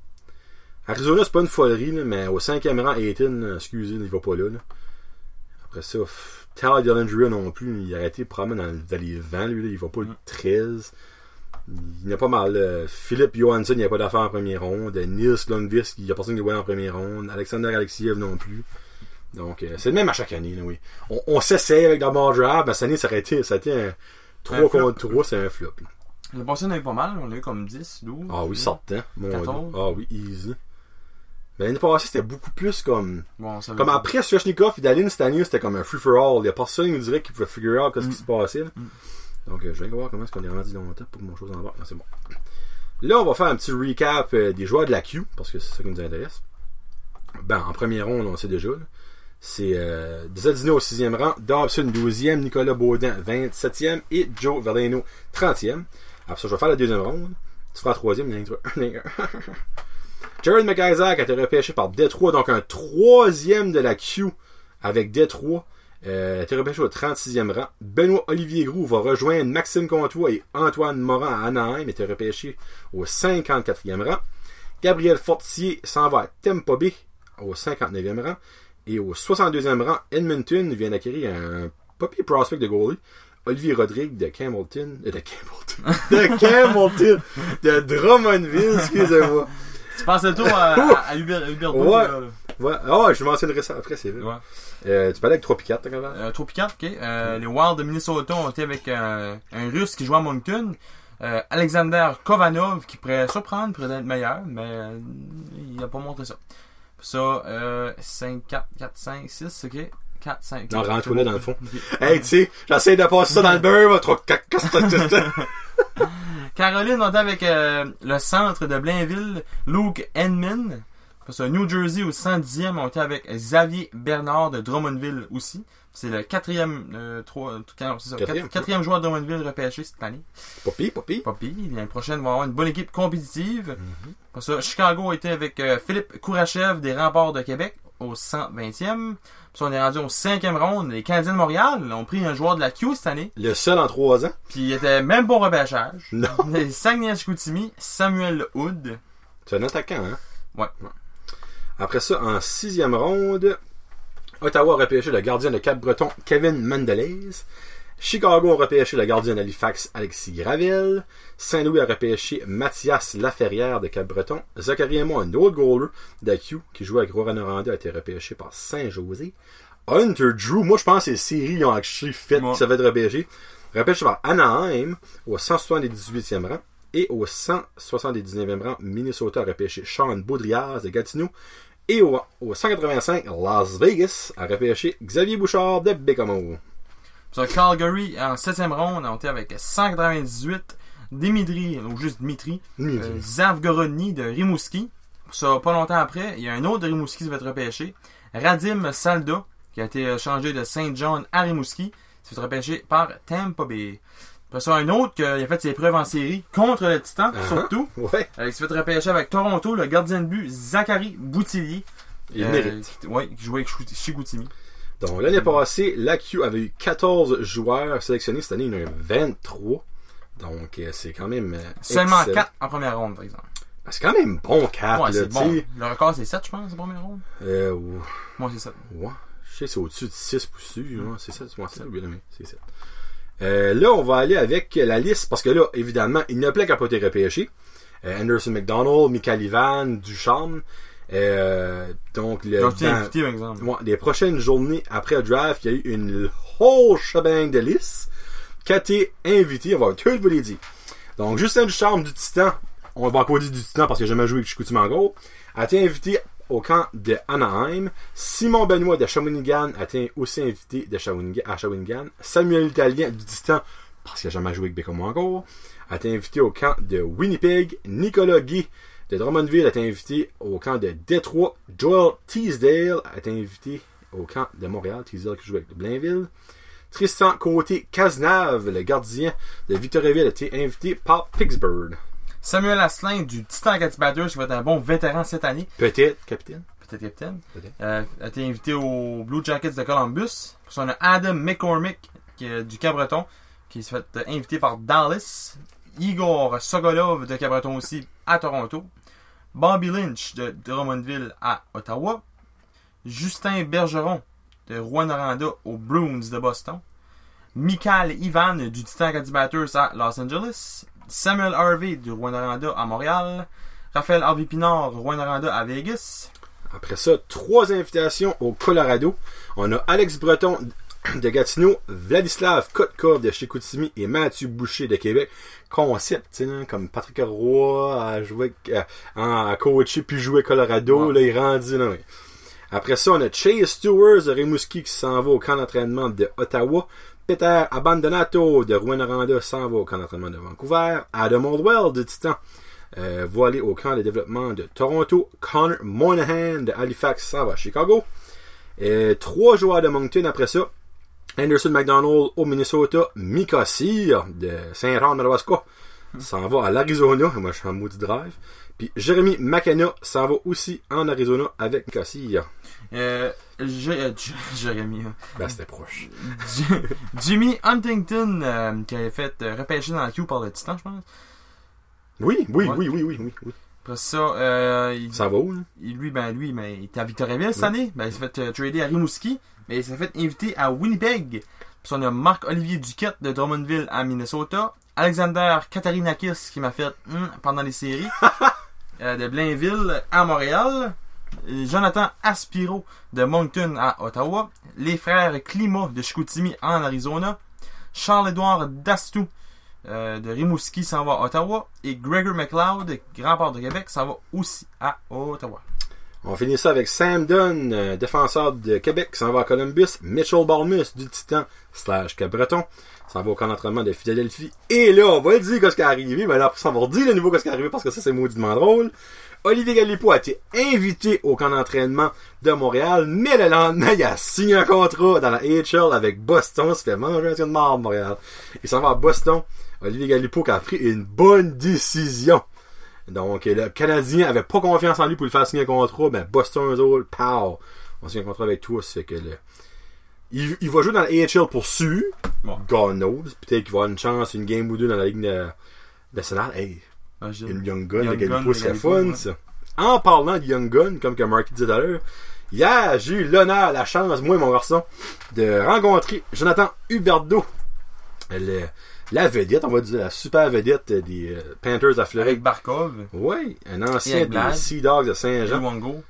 S1: là. Arizona, c'est pas une folerie, là, mais au cinquième rang, Ayton, excusez, il va pas là. là. Après ça, pff, Tyler Dellandrea non plus, il a arrêté probablement dans, dans les vingt, lui, là, il va pas le treize. Il y a pas mal. Euh, Philippe Johansson, il n'y a pas d'affaire en première ronde. Nils Lundqvist, il n'y a personne qui le voit en première ronde. Alexander Alexiev non plus. Donc, euh, c'est le même à chaque année, là, oui. On, on s'essaye avec d'abord draft, mais cette année, ça aurait été, ça a été un trois contre trois, c'est un flop. Là.
S2: Le passé, on a eu pas mal. On a eu comme dix, douze.
S1: Ah oui, sortant. Mon
S2: quatorze.
S1: Dieu. Ah oui, easy. Mais l'année passée, c'était beaucoup plus comme.
S2: Bon, ça
S1: Comme après Svechnikov et Dalin, cette année, c'était comme un free-for-all. Il n'y a personne qui nous dirait qu'il pouvait figure out ce
S2: Mm.
S1: qui se passait. Là.
S2: Mm.
S1: Donc, euh, je viens voir comment est-ce qu'on est rendu longtemps pour que mon chose en bas. Ah, c'est bon. Là, on va faire un petit recap euh, des joueurs de la Q, parce que c'est ça qui nous intéresse. Ben, en première ronde, on sait déjà. Là. C'est euh, Zadina au sixième rang, Dobson douzième, Nicolas Baudin vingt-septième et Joe Veleno trentième. Après ça, je vais faire la deuxième ronde. Tu feras la troisième, il y en a un. Jared McIsaac a été repêché par Détroit, donc un troisième de la Q avec Détroit. Euh, a été repêché au trente-sixième rang. Benoît Olivier Groux va rejoindre Maxime Comtois et Antoine Morin à Anaheim. A été repêché au cinquante-quatrième rang. Gabriel Fortier s'en va à Tampa Bay au cinquante-neuvième rang. Et au soixante-deuxième rang, Edmonton vient d'acquérir un papier prospect de goalie. Olivier Rodrigue de Campbellton. Euh, de Campbellton. De Campbellton. De Drummondville, excusez-moi.
S2: Tu penses le tour à, à, à Hubert, Huberto,
S1: Ouais.
S2: là, là.
S1: Ouais. Ah ouais, je mentionnerai ça après, c'est vrai.
S2: Ouais.
S1: Euh, tu parlais avec trois piquants, quand même.
S2: Euh, trop piquant, ok. Euh, les Wild de Minnesota ont été avec euh, un Russe qui joue à Moncton. Euh, Alexander Kovanov qui pourrait surprendre, pourrait être meilleur, mais euh, il n'a pas montré ça. Ça, euh, cinq, quatre, quatre, cinq, six, ok. quatre, cinq.
S1: Non, rentre-toi là dans le fond.
S2: Okay.
S1: Hey, tu sais, j'essaie de passer ça dans le beurre, trop
S2: Caroline, on est avec euh, le centre de Blainville, Luke Henman. Parce que New Jersey au cent dixième, on était avec Xavier Bernard de Drummondville aussi. C'est le quatrième, euh, trois, non, c'est ça,
S1: Quatrième,
S2: quatre, quatrième joueur de Drummondville repêché cette année.
S1: Poppy, Poppy.
S2: Pas pire. L'année prochaine, on va avoir une bonne équipe compétitive.
S1: Mm-hmm.
S2: Pour ça, Chicago était avec euh, Philippe Kourachev des Remparts de Québec au cent vingtième. Puis on est rendu au cinquième ronde. Les Canadiens de Montréal ont pris un joueur de la Q cette année.
S1: Le seul en trois ans.
S2: Puis il était même bon repêchage.
S1: Non.
S2: Les Saguenay-Chicoutimi, Samuel Hood.
S1: C'est un attaquant, hein?
S2: Ouais.
S1: Après ça, en sixième ronde, Ottawa a repêché le gardien de Cap-Breton, Kevin Mendelez. Chicago a repêché le gardien d'Halifax, Alexis Gravel. Saint-Louis a repêché Mathias Laferrière de Cap-Breton. Zachary Amo, un autre goaler de Q qui jouait avec Rouen-Noranda, a été repêché par Saint-José. Hunter Drew, moi je pense que c'est séries qui ont actually fait
S2: Ouais.
S1: qui ça va être repêché. Repêché par Anaheim au cent soixante-dix-huitième rang. Et au cent soixante-dix-neuvième rang, Minnesota a repêché Sean Baudrillard de Gatineau. Et au, au cent quatre-vingt-cinq, Las Vegas a repêché Xavier Bouchard de Bécamo.
S2: Sur Calgary, en septième ronde, on était avec cent quatre-vingt-dix-huit, Dimitri, ou juste Dmitri,
S1: Mmh.
S2: euh, Zavgorodny de Rimouski. Ça, pas longtemps après, il y a un autre de Rimouski qui va être repêché. Radim Salda, qui a été changé de Saint John à Rimouski, qui va être repêché par Tampa Bay. Après ça, un autre qui a fait ses preuves en série contre le Titan,
S1: Uh-huh.
S2: surtout.
S1: Ouais,
S2: Euh, qui s'est fait repêcher avec Toronto, le gardien de but Zachary Boutillier.
S1: il
S2: Euh,
S1: mérite.
S2: qui- Ouais, qui jouait avec Chou- Chicoutimi.
S1: Donc l'année passée, la Q avait eu quatorze joueurs sélectionnés. Cette année, il y en a eu vingt-trois. Donc euh, c'est quand même. euh,
S2: Seulement
S1: excellent.
S2: quatre en première ronde, par exemple.
S1: Ah, c'est quand même bon quatre,
S2: Ouais,
S1: là,
S2: c'est
S1: tu
S2: bon.
S1: sais.
S2: Le record, c'est sept, je pense, en première ronde.
S1: Euh, ouais.
S2: Moi, c'est sept.
S1: Ouais. Je sais, c'est au-dessus de six poussés. Hein. C'est ça, c'est ça, oui, mais c'est ça. Euh, là, on va aller avec la liste, parce que là, évidemment, il n'y a plein qui n'a pas été repêché. Euh, Anderson McDonald, Michael Ivan, Ducharme. Euh, donc, le,
S2: Ils ont été
S1: dans-
S2: invités, par exemple.
S1: ouais, les prochaines journées après le draft, il y a eu une whole shebang de listes qui a été invité. On va que je vous l'ai dit. Donc, Justin Ducharme du Titan, on va encore dire du Titan parce qu'il n'a jamais joué avec Chicoutimi en gros, a été invité au camp de Anaheim. Simon Benoît de Shawinigan a été aussi invité de Shawinigan, à Shawinigan. Samuel Italien du Titan, parce qu'il n'a jamais joué avec Bécamo encore, a été invité au camp de Winnipeg. Nicolas Guy de Drummondville a été invité au camp de Détroit. Joel Teasdale a été invité au camp de Montréal. Teasdale qui joue avec Blainville. Tristan Côté-Cazenave, le gardien de Victoriaville, a été invité par Pittsburgh.
S2: Samuel Asselin du Titan Acadie Batters, qui va être un bon vétéran cette année.
S1: Peut-être capitaine.
S2: Peut-être capitaine.
S1: Peut-être.
S2: Euh, a été invité aux Blue Jackets de Columbus. Puis on a Adam McCormick qui est du Cabreton, qui s'est fait invité par Dallas. Igor Sogolov de Cabreton aussi à Toronto. Bobby Lynch de Drummondville à Ottawa. Justin Bergeron de Rouyn-Noranda aux Bruins de Boston. Michael Ivan du Titan Acadie Batters à Los Angeles. Samuel Harvey du Rouyn-Noranda à Montréal. Raphaël Harvey Pinard, Rouyn-Noranda à Vegas.
S1: Après ça, trois invitations au Colorado. On a Alex Breton de Gatineau, Vladislav Kotkov de Chicoutimi et Mathieu Boucher de Québec. Concept, tu sais, comme Patrick Roy a joué, à, à coacher puis jouer Colorado, ouais. Là, il est rendu, là, ouais. Après ça, on a Chase Stewart de Rimouski qui s'en va au camp d'entraînement de Ottawa. Peter Abandonato de Rouyn-Noranda s'en va au camp d'entraînement de Vancouver. Adam Oldwell de Titan euh, va aller au camp de développement de Toronto. Connor Moynihan de Halifax s'en va à Chicago. Et trois joueurs de Moncton après ça. Anderson McDonald au Minnesota. Mika Cyr de Saint-Jean-Madawaska s'en va à l'Arizona. Moi, je suis en maudit drive. Puis Jérémy McKenna s'en va aussi en Arizona avec Mika Cyr.
S2: Euh, J- Jérémy.
S1: Ben, c'était proche.
S2: Jimmy Huntington, euh, qui avait fait euh, repêcher dans la queue par le Titan, je pense.
S1: Oui, oui,
S2: ouais.
S1: oui, oui, oui, oui, oui.
S2: Après ça, euh, il,
S1: ça va où, là?
S2: Il, lui, ben, lui, ben, il était à Victoriaville cette
S1: oui.
S2: année. Ben, il s'est fait euh, trader à Rimouski. Mais il s'est fait inviter à Winnipeg. Puis on a Marc-Olivier Duquette de Drummondville à Minnesota. Alexander Katarinakis, qui m'a fait hmm, pendant les séries. euh, de Blainville à Montréal. Jonathan Aspiro de Moncton à Ottawa. Les frères Climat de Chicoutimi en Arizona. Charles-Édouard Dastou euh, de Rimouski s'en va à Ottawa. Et Gregor McLeod, grand-père de Québec, s'en va aussi à Ottawa.
S1: On finit ça avec Sam Dunn, euh, défenseur de Québec, qui s'en va à Columbus. Mitchell Balmus du Titan slash Cabreton s'en va au camp d'entraînement de Philadelphie. Et là, on va le dire qu'est-ce qui est arrivé. Mais là, après ça, on va redire le niveau qu'est-ce qui est arrivé parce que ça, c'est mauditement drôle. Olivier Galipo a été invité au camp d'entraînement de Montréal, mais le lendemain, il a signé un contrat dans la A H L avec Boston. Il se fait manger un de mort de Montréal. Il s'en va à Boston. Olivier Galipo qui a pris une bonne décision. Donc, le Canadien avait pas confiance en lui pour lui faire signer un contrat. Ben, Boston, eux autres, pow! On signe un contrat avec toi. Ça fait que le... il, il va jouer dans la A H L pour su. Bon. God knows. Peut-être qu'il va avoir une chance, une game ou deux dans la Ligue nationale. Hey! Une Young Gun de Galipo serait fun, ouais. Ça. En parlant de Young Gun, comme que Marky disait tout à l'heure, hier, j'ai eu l'honneur, la chance, moi et mon garçon, de rencontrer Jonathan Huberdeau, le, la vedette, on va dire, la super vedette des euh, Panthers à Fleury.
S2: Avec Barkov.
S1: Oui, un ancien des Sea Dogs de Saint-Jean.
S2: Luongo.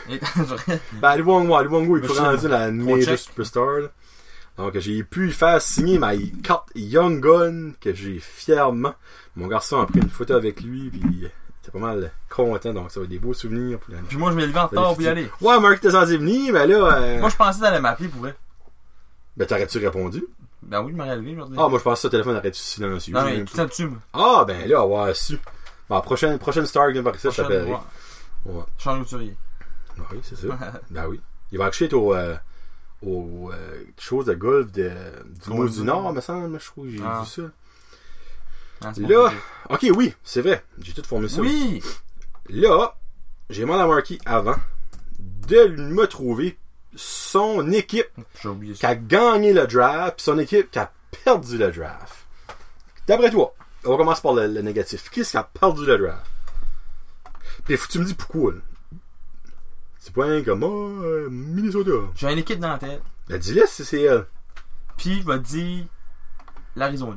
S1: Ben, Luongo, Luongo, il faut rendre la major superstar. Là. Donc, j'ai pu lui faire signer ma carte Young Gun, que j'ai fièrement. Mon garçon a pris une photo avec lui, puis il était pas mal content, donc ça va être des beaux souvenirs. Pour
S2: puis moi, je m'ai levé en retard pour y aller.
S1: Ouais, Marc, t'es censé venir, mais là... Euh...
S2: Moi, je pensais d'aller m'appeler pour vrai.
S1: Ben, t'aurais-tu répondu?
S2: Ben oui, je m'aurais levé aujourd'hui.
S1: Ah, moi, je pense que ce téléphone aurait-tu silencieux.
S2: Non, mais tout ça dessus.
S1: Ah, ben là, ouais, su. Bon, prochaine, prochaine star qui vient par ici, je t'appellerai.
S2: Ouais. Charles Routurier.
S1: Oui, c'est ça. Ben oui. Il va acheter au... Euh... aux euh, choses de golf de, du Mot du Nord, me semble, je trouve que j'ai ah. vu ça. Ah, là, ok, oui, c'est vrai, j'ai tout formé ça.
S2: Oui!
S1: Là, j'ai demandé à Marky avant de me trouver son équipe qui a gagné le draft, puis son équipe qui a perdu le draft. D'après toi, on va commencer par le, le négatif. Qui est-ce qui a perdu le draft? Puis faut que tu me dis pourquoi, là. C'est pas un comme oh, euh, Minnesota.
S2: J'ai une équipe dans la tête.
S1: Ben dis-le si c'est elle.
S2: Puis je vais te dire l'Arizona.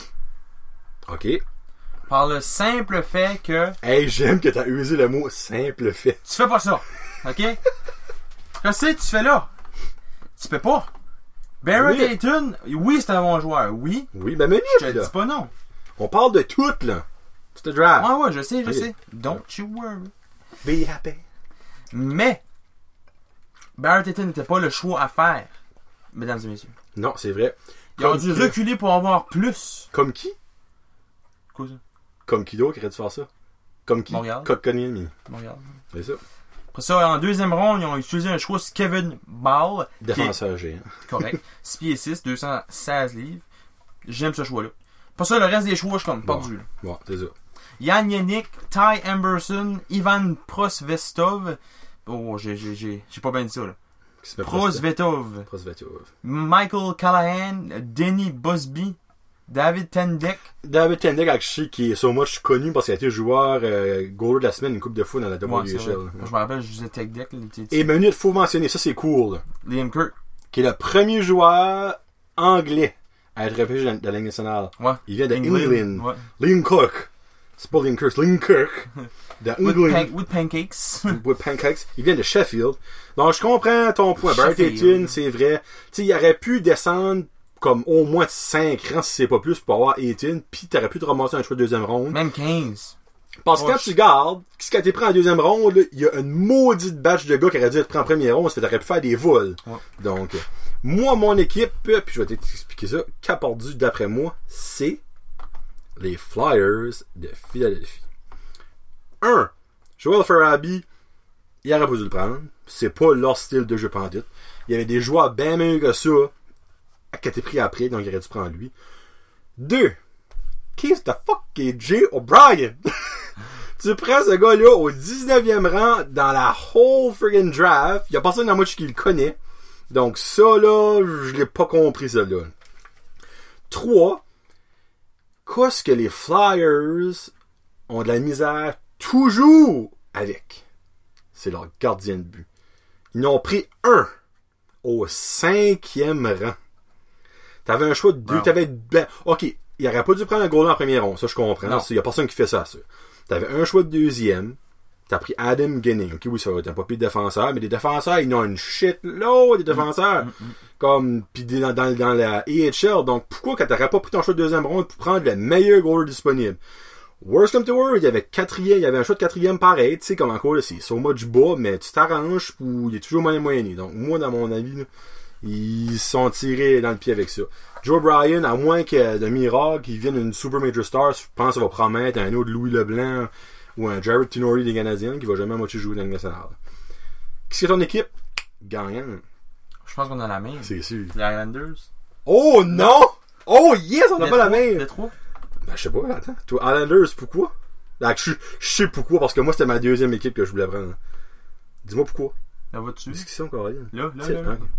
S1: Ok.
S2: Par le simple fait que...
S1: Hey, j'aime que t'as usé le mot simple fait.
S2: Tu fais pas ça. Ok? Qu'est-ce que tu fais là? Tu peux pas. Barrett oui. Hayton, oui, c'est un bon joueur. Oui.
S1: Oui, ben mais
S2: je te dis pas non.
S1: On parle de tout, là. C'est le draft.
S2: Ouais, ouais, je sais, je
S1: okay.
S2: sais. Don't you worry.
S1: Be happy.
S2: Mais, Barrett Hayton n'était pas le choix à faire, mesdames et messieurs.
S1: Non, c'est vrai.
S2: Ils ont
S1: Comme
S2: dû
S1: qui?
S2: reculer pour avoir plus.
S1: Comme qui?
S2: Quoi ça?
S1: Comme qui d'autre qui aurait dû faire ça? Comme qui?
S2: Montréal.
S1: Kotkaniemi.
S2: Montréal.
S1: C'est ça.
S2: Après ça, en deuxième ronde, ils ont utilisé un choix sur Kevin Ball.
S1: Défenseur géant.
S2: Correct. six pieds six, deux cent seize livres. J'aime ce choix-là. Pas ça, le reste des choix, je suis comme
S1: Bon.
S2: perdu. Là.
S1: Bon, c'est ça.
S2: Yann Yannick, Ty Emberson, Ivan Prosvetov. Oh, j'ai, j'ai, j'ai, j'ai pas bien dit ça, là.
S1: Qui se met
S2: Prosvetov.
S1: Prosvetov.
S2: Michael Callahan, Denny Busby, David Tendek.
S1: David Tendek, je sais qui est so much connu parce qu'il a été joueur euh, goaler de la semaine une coupe de fois dans la
S2: Ouais, c'est
S1: W H L.
S2: vrai. Moi, je me rappelle, je disais Tech Deck, les petits.
S1: Et minute, faut mentionner, ça c'est cool, là,
S2: Liam Kirk.
S1: qui est le premier joueur anglais à être repêché dans, dans la Ligue nationale.
S2: Ouais.
S1: Il vient de
S2: England.
S1: England.
S2: Ouais.
S1: Liam Kirk. C'est pas Liam Kirk, c'est Liam Kirk. De
S2: With,
S1: England.
S2: pan- with pancakes.
S1: With Pancakes. Il vient de Sheffield. Donc, je comprends ton point. Bart
S2: Sheffield.
S1: Ayton, c'est vrai. Tu sais, il aurait pu descendre comme au moins cinq rangs, si c'est pas plus, pour avoir Ayton, pis t'aurais pu te ramasser un choix de deuxième ronde.
S2: Même quinze.
S1: Parce que quand
S2: Proche.
S1: tu regardes, ce qui a été pris en deuxième ronde, là, il y a une maudite batch de gars qui aurait dû être pris en première ronde, ça t'aurait pu faire des vols.
S2: Ouais.
S1: Donc, euh, moi, mon équipe, euh, puis je vais t'expliquer ça, qu'apporte d'après moi, c'est les Flyers de Philadelphie. un. Joel Farabee, il aurait pas dû le prendre. C'est pas leur style de jeu pandite. Il y avait des joueurs bien meilleurs que ça qui étaient pris après, donc il aurait dû prendre lui. deux. Qui the fuck est Jay O'Brien? Tu prends ce gars-là au dix-neuvième rang dans la whole friggin' draft. Il y a personne dans moi qui le connaît. Donc ça, là, je l'ai pas compris, ça, là. trois. Qu'est-ce que les Flyers ont de la misère toujours avec? C'est leur gardien de but. Ils n'ont pris un au cinquième rang. T'avais un choix de deux.
S2: Wow.
S1: T'avais, ben, ok, il aurait pas dû prendre un goaler en premier rond. Ça, je comprends.
S2: Non.
S1: Il y a personne qui fait ça, ça. T'avais un choix de deuxième. T'as pris Adam Ginning. Ok, oui, ça va être un pas pire de défenseur, mais des défenseurs, ils ont une shitload des défenseurs.
S2: Mm, mm, mm.
S1: Comme, pis des- dans, dans, dans la A H L. Donc, pourquoi quand t'aurais pas pris ton choix de deuxième ronde pour prendre le meilleur goaler disponible? Worst come to worst, il y avait quatrième, il y avait un choix de quatrième pareil, tu sais, comme encore, là, c'est so much bas, mais tu t'arranges pour, il est toujours moyen moyenné. Donc, moi, dans mon avis, là, ils se sont tirés dans le pied avec ça. Joe Bryan, à moins que de miracle, qu'il vienne une super major star, je pense que ça va promettre un autre Louis Leblanc ou un Jared Tinordi des Canadiens qui va jamais moitié jouer dans le national. Qu'est-ce que ton équipe? Gagnant.
S2: Je pense qu'on a la même.
S1: C'est sûr.
S2: Les Islanders.
S1: Oh non! Oh yes, on n'a pas la même!
S2: Les trois.
S1: Ben, je sais pas, attends. Toi, Islanders, pourquoi? Là, je, je sais pourquoi, parce que moi, c'était ma deuxième équipe que je voulais prendre. Dis-moi pourquoi.
S2: Là, va-tu?
S1: Discussion, Corinne.
S2: Là, là,
S1: C'est-
S2: là. là.
S1: ok.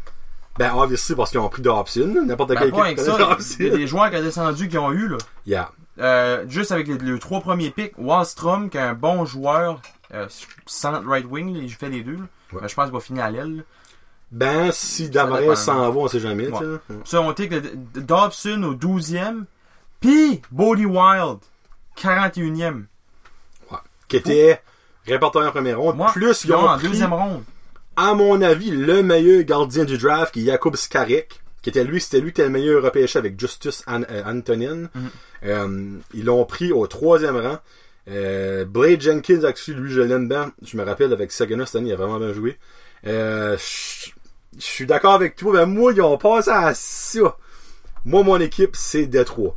S1: Ben, obviously, parce qu'ils ont pris Dobson. N'importe
S2: Ben,
S1: quelle
S2: pas
S1: équipe
S2: avec
S1: qui connaît
S2: ça.
S1: Dobson.
S2: Il y a des joueurs qui ont descendu qui ont eu, là.
S1: Yeah.
S2: Euh, juste avec les, les trois premiers picks, Wallstrom, qui est un bon joueur, euh, centre right wing, là, il fait les deux. Là.
S1: Ouais.
S2: Ben, je pense qu'il va finir à l'aile. là.
S1: Ben, si
S2: Ça
S1: Damaris
S2: dépend.
S1: s'en va, on sait jamais,
S2: Ouais.
S1: tu sais.
S2: Ça, on take le- de- Dobson au douzième, puis Bodie Wild, quarante et unième.
S1: Ouais. Qui était répertorié en première ronde.
S2: Moi,
S1: Plus, ils
S2: non,
S1: ont
S2: en
S1: pris,
S2: deuxième ronde.
S1: à mon avis, le meilleur gardien du draft, qui est Jakub Skarek. Qui était lui, c'était lui qui était le meilleur repêché avec Justus An- euh, Antonin.
S2: Mhm.
S1: Euh, ils l'ont pris au troisième rang. Euh, Blade Jenkins, actually, lui, je l'aime bien. Je me rappelle, avec Saginaw cette année, il a vraiment bien joué. Euh, je je suis d'accord avec toi, mais moi, ils ont passé à ça. Moi, mon équipe, c'est Détroit.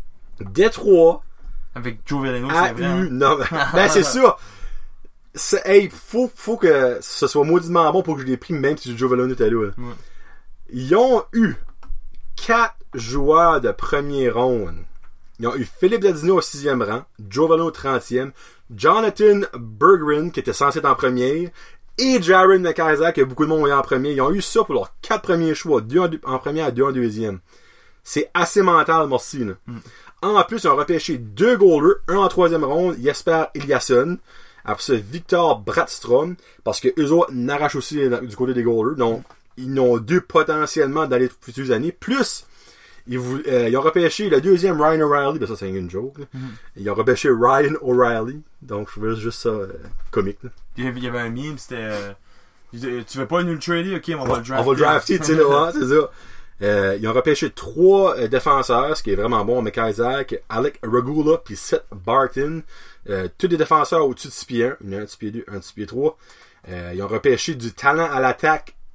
S1: Détroit
S2: Avec Joe Veleno,
S1: a
S2: c'est vrai.
S1: eu...
S2: hein.
S1: Non, ben, c'est ça. C'est, hey, faut, faut que ce soit mauditement bon pour que je l'ai pris, même si Joe Veleno était là. là.
S2: Ouais.
S1: Ils ont eu quatre joueurs de premier ronde. Ils ont eu Philippe Dadino au sixième rang, Joe Veleno au trentième, Jonathan Berggren, qui était censé être en première, et Jared McIsaac, que beaucoup de monde voyait en premier. Ils ont eu ça pour leurs quatre premiers choix, deux en, en première et deux en deuxième. C'est assez mental, merci. Là.
S2: Mm.
S1: En plus, ils ont repêché deux goalers, un en troisième ronde, Jesper Eliasson, après ça, Victor Brattstrom, parce que eux autres n'arrachent aussi du côté des goalers, donc ils n'ont deux potentiellement dans les futures années, plus ils, vou- euh, ils ont repêché le deuxième Ryan O'Reilly, ben ça c'est une joke, là.
S2: Mm-hmm.
S1: Ils ont repêché Ryan O'Reilly, donc je trouvais juste ça euh, comique. Là.
S2: Il y avait- il y avait un meme, c'était... euh, tu veux pas nous le trader? Ok, on va le drafter.
S1: On va le drafter, tu sais, là, hein, c'est ça. Euh, ils ont repêché trois euh, défenseurs, ce qui est vraiment bon, McIsaac, Alec Regula, puis Seth Barton. Euh, tous des défenseurs au-dessus de six pieds un, une un de six pieds deux, un de six pieds trois. Euh, ils ont repêché du talent à l'attaque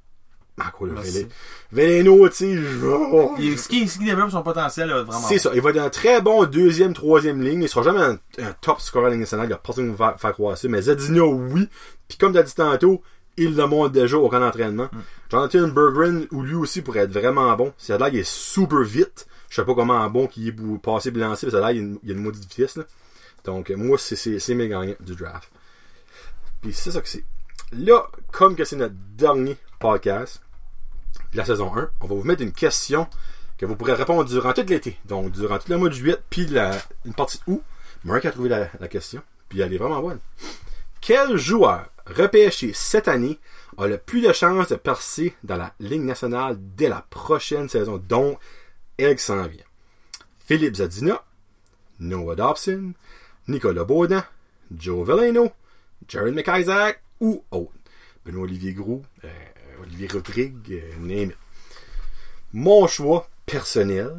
S1: Ah, quoi, là,
S2: Merci.
S1: Veleno, tu sais, je... oh.
S2: Et ce qui, ce qui développe son potentiel, là, vraiment.
S1: C'est ça. Il va être un très bon deuxième, troisième ligne. Il sera jamais un, un top scorer à la Ligue nationale. Il n'y a personne qui va faire croire ça. Mais Zadina, oui. Puis comme tu as dit tantôt, il le montre déjà au camp d'entraînement. Mm. Jonathan Berggren, où lui aussi pourrait être vraiment bon. C'est là, il est super vite. Je sais pas comment bon qu'il est pour passer et lancer, mais là, il y a une, il y a une maudite vitesse, là. Donc, moi, c'est, c'est, c'est mes gagnants du draft. Puis c'est ça que c'est. Là, comme que c'est notre dernier podcast de la saison un, on va vous mettre une question que vous pourrez répondre durant tout l'été. Donc, durant tout le mois de juillet, puis la, une partie de août. Marc a trouvé la, la question, puis elle est vraiment bonne. Quel joueur repêché cette année a le plus de chances de percer dans la Ligue nationale dès la prochaine saison, dont elle s'en vient? Philippe Zadina, Noah Dobson, Nicolas Baudin, Joe Veleno, Jared McIsaac ou autre. Benoît-Olivier Groux, euh, Olivier Rodrigue, euh, name it. Mon choix personnel,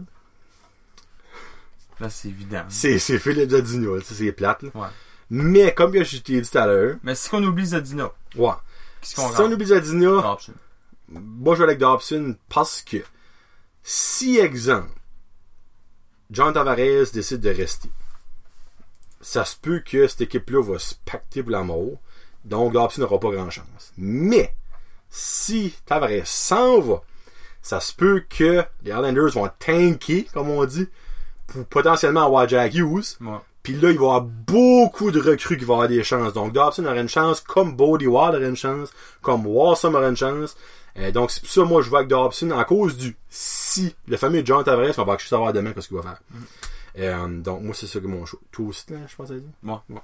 S2: là, c'est évident.
S1: c'est, c'est Philippe Zadina, c'est plate. Là.
S2: Ouais.
S1: Mais comme je t'ai dit tout à l'heure,
S2: Mais si on oublie Zadina,
S1: ouais.
S2: qu'est-ce qu'on
S1: Si on oublie Zadina,
S2: Dobson.
S1: moi je vais avec Dobson parce que si, exemple, John Tavares décide de rester, ça se peut que cette équipe-là va se pacter pour la mort. Donc, Dobson n'aura pas grand-chance. Mais, si Tavares s'en va, ça se peut que les Islanders vont tanker, comme on dit, pour potentiellement avoir Jack Hughes.
S2: Ouais.
S1: Puis là, il va y avoir beaucoup de recrues qui vont avoir des chances. Donc, Dobson aura une chance, comme Bodie Ward aura une chance, comme Walsom aura une chance. Euh, donc, c'est pour ça, moi, je vois avec Dobson, à cause du si, le fameux John Tavares, on va juste savoir demain ce qu'il va faire. Mm-hmm. Euh, donc, moi, c'est ça que mon choix. Toi aussi, là, je pense à dire.
S2: Ouais.
S1: Ouais.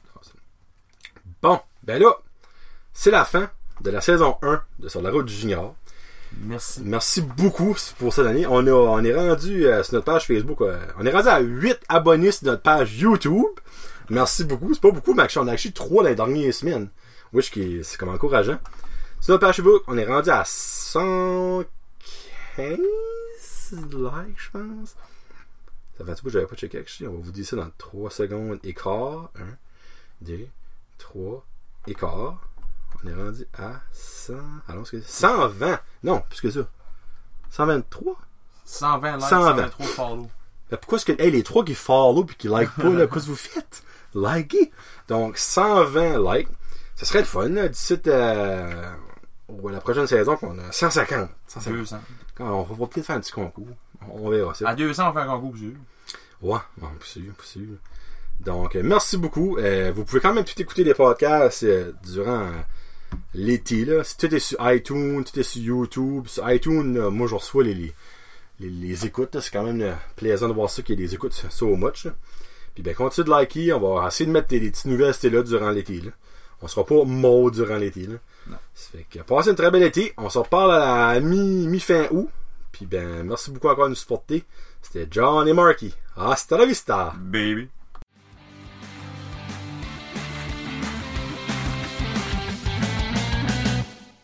S1: Bon, ben là, c'est la fin de la saison un de Sur la route du junior.
S2: Merci.
S1: Merci beaucoup pour cette année. On, a, on est rendu euh, sur notre page Facebook. Euh, on est rendu à huit abonnés sur notre page YouTube. Merci beaucoup. C'est pas beaucoup, mais on a acheté trois dans les dernières semaines. Oui, c'est comme encourageant. Sur notre page Facebook, on est rendu à cent quinze likes, je pense. Ça fait un petit peu que j'avais pas checké. On va vous dire ça dans trois secondes et quart. un, deux, trois et quart. On est rendu à cent... Allons, c'est cent vingt. Non, plus que ça. cent vingt-trois?
S2: cent vingt likes,
S1: cent vingt.
S2: cent vingt-trois follow.
S1: Mais pourquoi est-ce que... Hey, les trois qui follow puis qui like pas, là, qu'est-ce que vous faites? Likez! Donc, cent vingt likes. Ça serait le fun, là, d'ici euh, la prochaine saison, qu'on a cent cinquante. cent cinquante.
S2: deux cents.
S1: On va peut-être faire un petit concours. On verra ça.
S2: À deux cents, on fait un concours, sûr.
S1: Ouais, bon, possible, possible. Donc, euh, merci beaucoup. Euh, vous pouvez quand même tout écouter les podcasts euh, durant euh, l'été, là. Si tout est sur iTunes, tout est sur YouTube. Sur iTunes, là, moi, je reçois les, les, les, les écoutes. Là. C'est quand même euh, plaisant de voir ça, qu'il y ait des écoutes so much. Là. Puis, ben, continuez de liker. On va essayer de mettre des, des petites nouvelles là durant l'été, là. On sera pas mort durant l'été, là.
S2: Non.
S1: Ça fait que, passez une très belle été. On se reparle à la mi, mi-fin août. Puis, ben, merci beaucoup encore de nous supporter. C'était John et Marky. Hasta la vista!
S2: Baby.